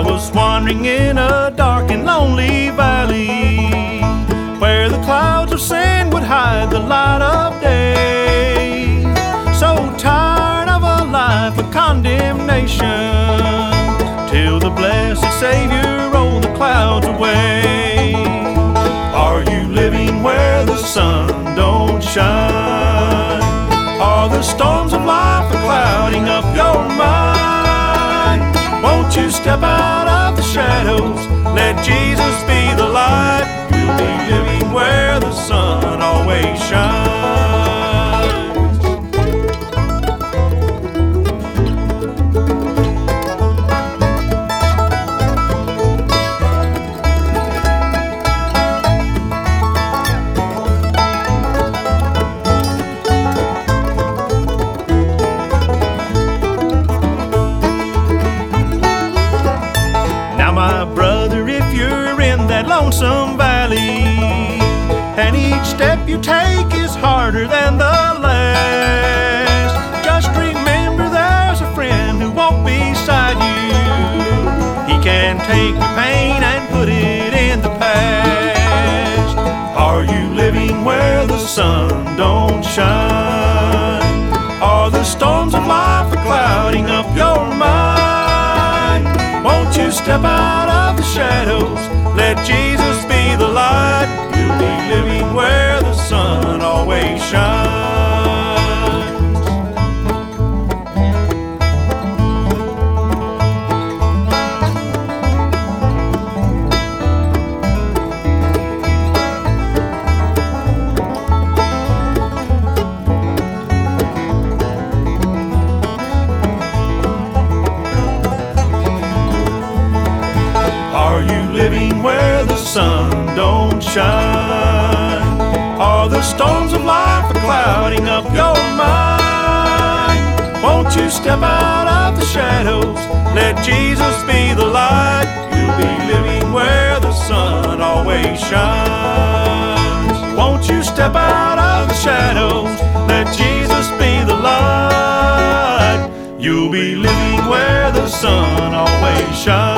was wandering in a dark and lonely valley, where the clouds of sin would hide the light of day. So tired of a life of condemnation, till the blessed Savior rolled the clouds away. Are you living where the sun don't shine? Are the storms of life are clouding up your mind? Won't you step out of the shadows, let Jesus be the light? You'll be living where the sun always shines. My brother, if you're in that lonesome valley, and each step you take is harder than the last, just remember there's a friend who walked beside you. He can take your pain and put it in the past. Are you living where the sun don't shine? Are the storms of life are clouding up your mind? Won't you step out of the shadows, let Jesus be the light? You'll be living where the sun always shines. Are you living where the sun don't shine? Are the storms of life are clouding up your mind? Won't you step out of the shadows, let Jesus be the light? You'll be living where the sun always shines. Won't you step out of the shadows, let Jesus be the light? You'll be living where the sun always shines.